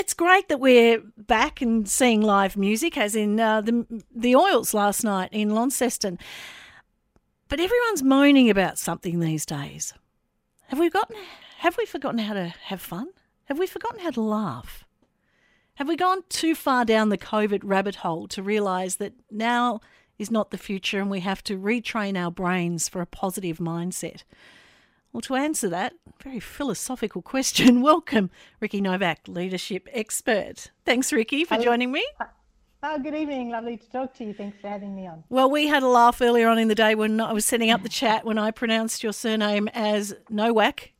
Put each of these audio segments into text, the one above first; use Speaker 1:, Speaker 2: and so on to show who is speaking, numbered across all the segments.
Speaker 1: It's great that we're back and seeing live music, as in the Oils last night in Launceston. But everyone's moaning about something these days. Have we forgotten how to have fun? Have we forgotten how to laugh? Have we gone too far down the COVID rabbit hole to realise that now is not the future and we have to retrain our brains for a positive mindset? Well, to answer that very philosophical question, welcome Ricky Novak, leadership expert. Thanks, Ricky, for joining me.
Speaker 2: Good evening. Lovely to talk to you. Thanks for having me on.
Speaker 1: Well, we had a laugh earlier on in the day when I was setting up the chat when I pronounced your surname as Nowak,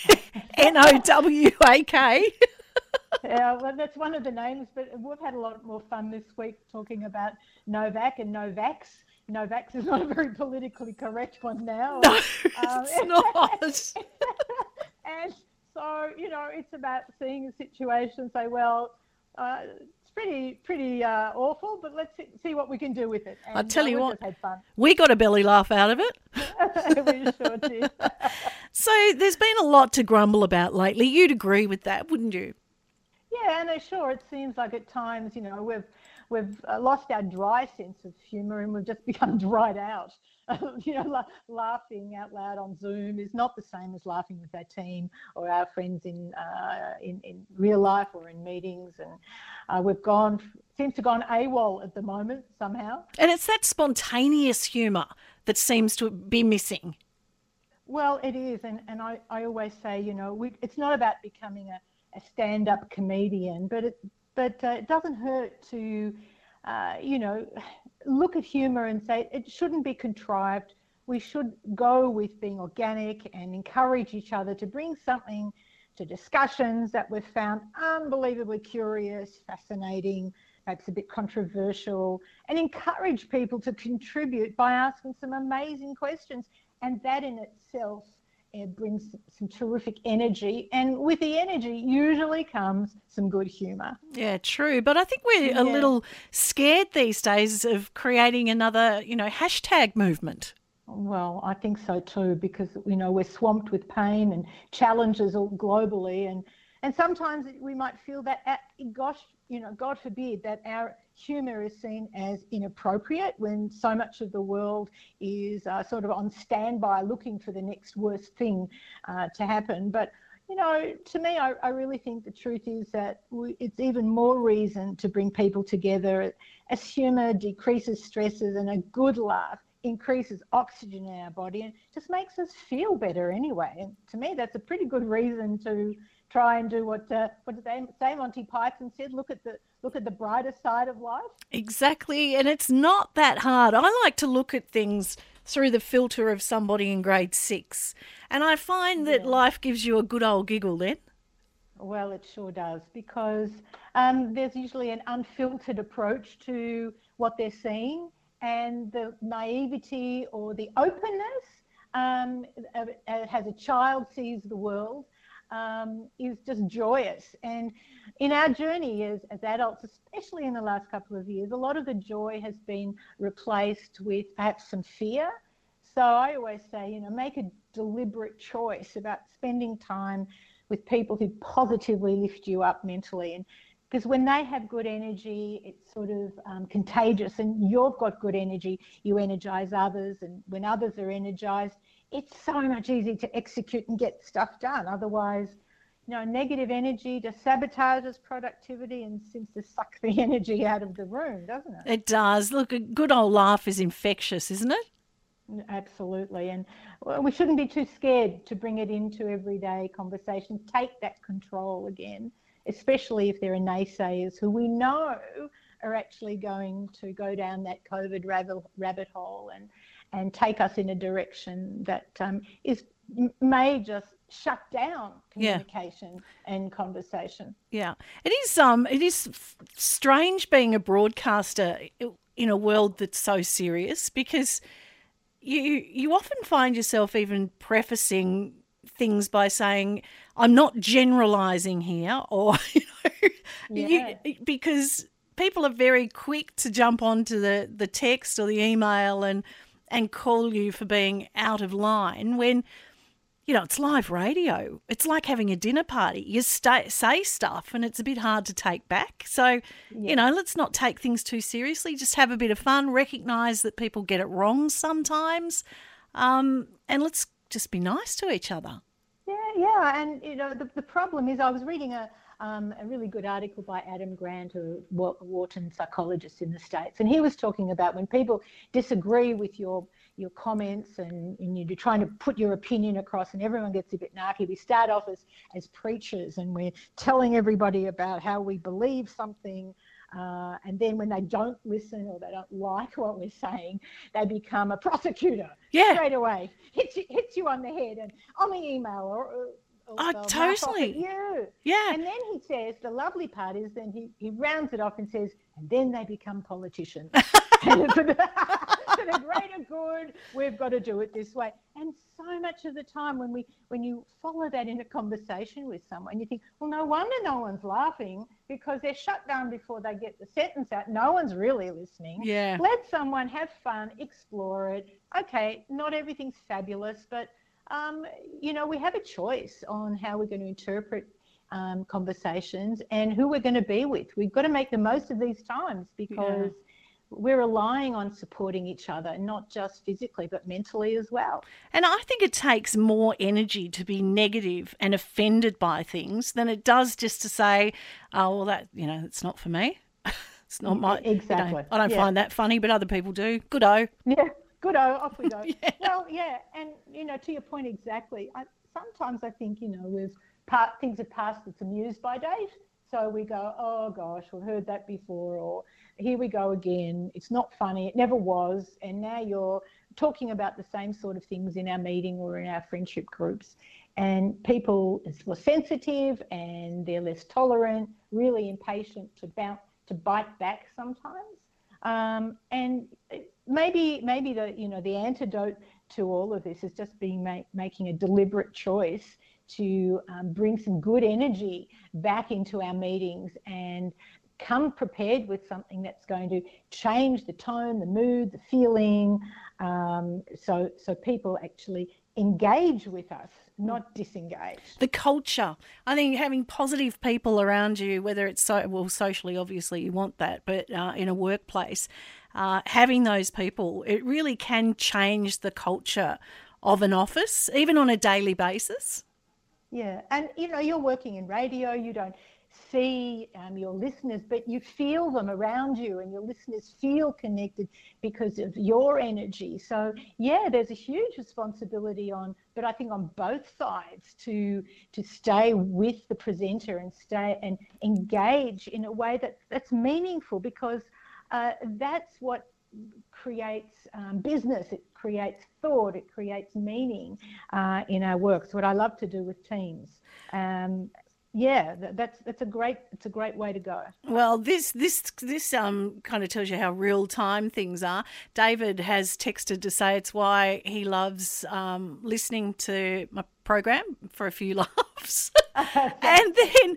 Speaker 1: Nowak.
Speaker 2: Yeah, well, that's one of the names, but we've had a lot more fun this week talking about Novak and Novaks. Novaks is not a very politically correct one now.
Speaker 1: No, it's not.
Speaker 2: And so, it's about seeing a situation and say, well, it's pretty awful, but let's see what we can do with it. And,
Speaker 1: I'll tell you what,
Speaker 2: just had fun.
Speaker 1: We got a belly laugh out of it.
Speaker 2: We sure did.
Speaker 1: So there's been a lot to grumble about lately. You'd agree with that, wouldn't you?
Speaker 2: Yeah, no, sure. It seems like at times, we've lost our dry sense of humour and we've just become dried out. Laughing out loud on Zoom is not the same as laughing with our team or our friends in real life or in meetings. And we've seems to have gone AWOL at the moment somehow.
Speaker 1: And it's that spontaneous humour that seems to be missing.
Speaker 2: Well, it is. And I always say, it's not about becoming a stand-up comedian, but it doesn't hurt to, look at humour and say it shouldn't be contrived. We should go with being organic and encourage each other to bring something to discussions that we've found unbelievably curious, fascinating, perhaps a bit controversial, and encourage people to contribute by asking some amazing questions. And that in itself it brings some terrific energy, and with the energy usually comes some good humour.
Speaker 1: Yeah, true. But I think we're a little scared these days of creating another, hashtag movement.
Speaker 2: Well, I think so too, because, we're swamped with pain and challenges all globally, and sometimes we might feel that, God forbid, that our humour is seen as inappropriate when so much of the world is sort of on standby looking for the next worst thing to happen. But, to me, I really think the truth is that it's even more reason to bring people together, as humour decreases stresses and a good laugh increases oxygen in our body and just makes us feel better anyway. And to me, that's a pretty good reason to try and do what did they say? Monty Python said, look at the brighter side of life.
Speaker 1: Exactly, and it's not that hard. I like to look at things through the filter of somebody in grade 6, and I find that life gives you a good old giggle then.
Speaker 2: Well, it sure does, because there's usually an unfiltered approach to what they're seeing, and the naivety or the openness as a child sees the world is just joyous. And in our journey as adults, especially in the last couple of years, a lot of the joy has been replaced with perhaps some fear. So I always say, make a deliberate choice about spending time with people who positively lift you up mentally. And because when they have good energy, it's sort of contagious, and you've got good energy, you energize others. And when others are energized, it's so much easier to execute and get stuff done. Otherwise, negative energy just sabotages productivity and seems to suck the energy out of the room, doesn't it?
Speaker 1: It does. Look, a good old laugh is infectious, isn't it?
Speaker 2: Absolutely. And we shouldn't be too scared to bring it into everyday conversation. Take that control again, especially if there are naysayers who we know are actually going to go down that COVID rabbit hole and take us in a direction that may just shut down communication and conversation.
Speaker 1: Yeah, it is strange being a broadcaster in a world that's so serious, because you often find yourself even prefacing things by saying, I'm not generalising here, or because people are very quick to jump onto the text or the email and call you for being out of line when it's live radio. It's like having a dinner party. You say stuff and it's a bit hard to take back. So, let's not take things too seriously. Just have a bit of fun, recognise that people get it wrong sometimes, and let's just be nice to each other.
Speaker 2: Yeah. And, the problem is I was reading a really good article by Adam Grant, a Wharton psychologist in the States, and he was talking about when people disagree with your comments and you're trying to put your opinion across and everyone gets a bit narky. We start off as preachers and we're telling everybody about how we believe something, and then when they don't listen or they don't like what we're saying, they become a prosecutor straight away. Hits you on the head and on the email or
Speaker 1: totally.
Speaker 2: You.
Speaker 1: Yeah.
Speaker 2: And then he says, the lovely part is then he rounds it off and says, and then they become politicians. For the greater good, we've got to do it this way. And so much of the time when you follow that in a conversation with someone, you think, well, no wonder no one's laughing because they're shut down before they get the sentence out. No one's really listening.
Speaker 1: Yeah.
Speaker 2: Let someone have fun, explore it. Okay, not everything's fabulous, but we have a choice on how we're going to interpret conversations and who we're going to be with. We've got to make the most of these times because we're relying on supporting each other, not just physically, but mentally as well.
Speaker 1: And I think it takes more energy to be negative and offended by things than it does just to say, oh, well, that, it's not for me. It's not my...
Speaker 2: Exactly.
Speaker 1: I don't find that funny, but other people do. Good-o.
Speaker 2: Yeah. Good-o, off we go. Well, and, to your point exactly, sometimes I think, things have passed its amuse-by date, so we go, oh, gosh, we've heard that before, or here we go again, it's not funny, it never was, and now you're talking about the same sort of things in our meeting or in our friendship groups, and people are more sensitive and they're less tolerant, really impatient to bite back sometimes, and maybe the antidote to all of this is just making a deliberate choice to bring some good energy back into our meetings and come prepared with something that's going to change the tone, the mood, the feeling, so people actually engage with us, not disengage.
Speaker 1: The culture. I think having positive people around you, whether it's socially, obviously you want that, but in a workplace, having those people, it really can change the culture of an office, even on a daily basis.
Speaker 2: Yeah, and you're working in radio, you don't see your listeners, but you feel them around you and your listeners feel connected because of your energy. So there's a huge responsibility but I think on both sides to stay with the presenter and stay and engage in a way that's meaningful, because that's what creates business, it creates thought, it creates meaning in our work. So what I love to do with teams. It's a great way to go.
Speaker 1: Well, this kind of tells you how real time things are. David has texted to say it's why he loves listening to my program for a few laughs. And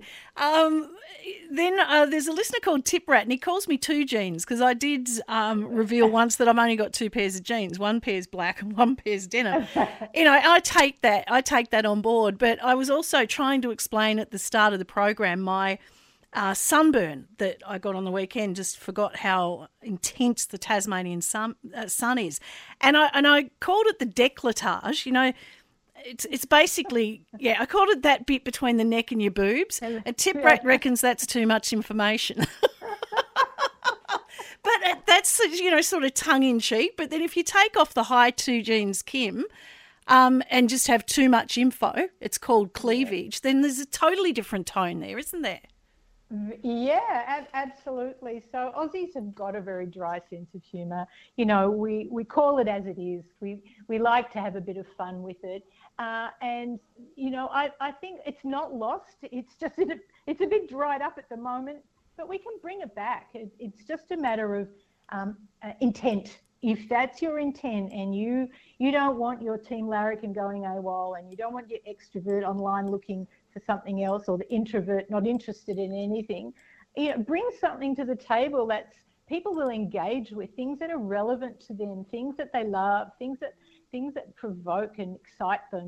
Speaker 1: then there's a listener called Tip Rat, and he calls me Two Jeans because I did reveal once that I've only got two pairs of jeans. One pair's black and one pair's denim. I take that on board. But I was also trying to explain at the start of the program my sunburn that I got on the weekend. Just forgot how intense the Tasmanian sun is, and I called it the décolletage. It's basically, I called it that bit between the neck and your boobs. And Tip Rat reckons that's too much information. But that's, sort of tongue-in-cheek. But then if you take off the high Two Jeans Kim and just have too much info, it's called cleavage, then there's a totally different tone there, isn't there?
Speaker 2: Yeah, absolutely. So Aussies have got a very dry sense of humour. We call it as it is. We like to have a bit of fun with it. And I think it's not lost. It's just it's a bit dried up at the moment, but we can bring it back. It's just a matter of intent. If that's your intent and you don't want your team larrikin going AWOL and you don't want your extrovert online looking for something else, or the introvert not interested in anything, bring something to the table that's people will engage with, things that are relevant to them, things that they love, things that provoke and excite them.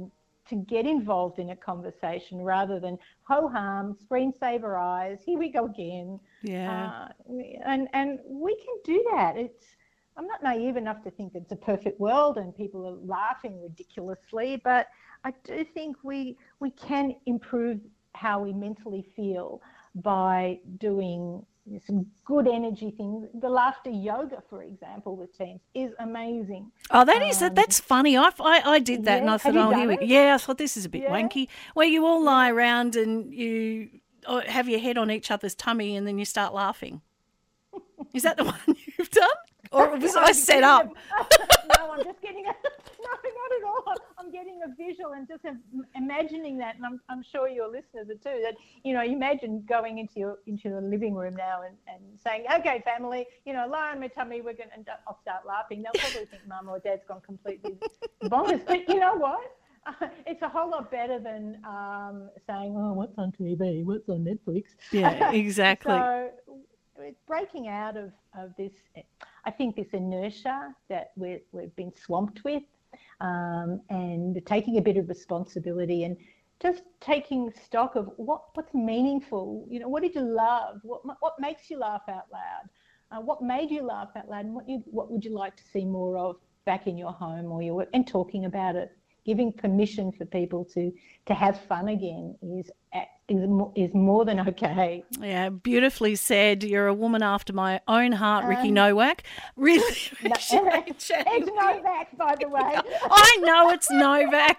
Speaker 2: to get involved in a conversation rather than ho-hum, screensaver eyes, here we go again.
Speaker 1: Yeah.
Speaker 2: And we can do that. I'm not naive enough to think it's a perfect world and people are laughing ridiculously, but I do think we can improve how we mentally feel by doing some good energy things. The laughter yoga, for example, with teens is amazing.
Speaker 1: Oh, that's funny. I did that, and I thought, I thought this is a bit wanky. Where you all lie around and you have your head on each other's tummy, and then you start laughing. Is that the one you've done, or was I set up?
Speaker 2: No, I'm just getting no, not at all. I'm getting a visual and just imagining that, and I'm sure your listeners are too. That imagine going into your living room now and saying, "Okay, family, lie on my tummy. and I'll start laughing." They'll probably think Mum or Dad's gone completely bonkers. But you know what? It's a whole lot better than saying, "Oh, what's on TV? What's on Netflix?"
Speaker 1: Yeah, exactly.
Speaker 2: So it's breaking out of this. I think this inertia that we've been swamped with, and taking a bit of responsibility and just taking stock of what's meaningful. What did you love? What makes you laugh out loud? What made you laugh out loud? And what would you like to see more of back in your home or your work? And talking about it, giving permission for people to have fun again is more than okay.
Speaker 1: Yeah, beautifully said. You're a woman after my own heart, Ricky Nowak. Really appreciate chatting.
Speaker 2: It's Novak, by the way.
Speaker 1: I know it's Novak.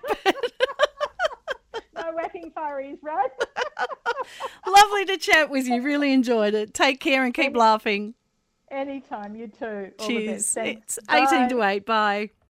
Speaker 2: No whacking furries, right?
Speaker 1: Lovely to chat with you. Really enjoyed it. Take care and keep laughing.
Speaker 2: Anytime, you too.
Speaker 1: Cheers. It's 18 to 8. Bye.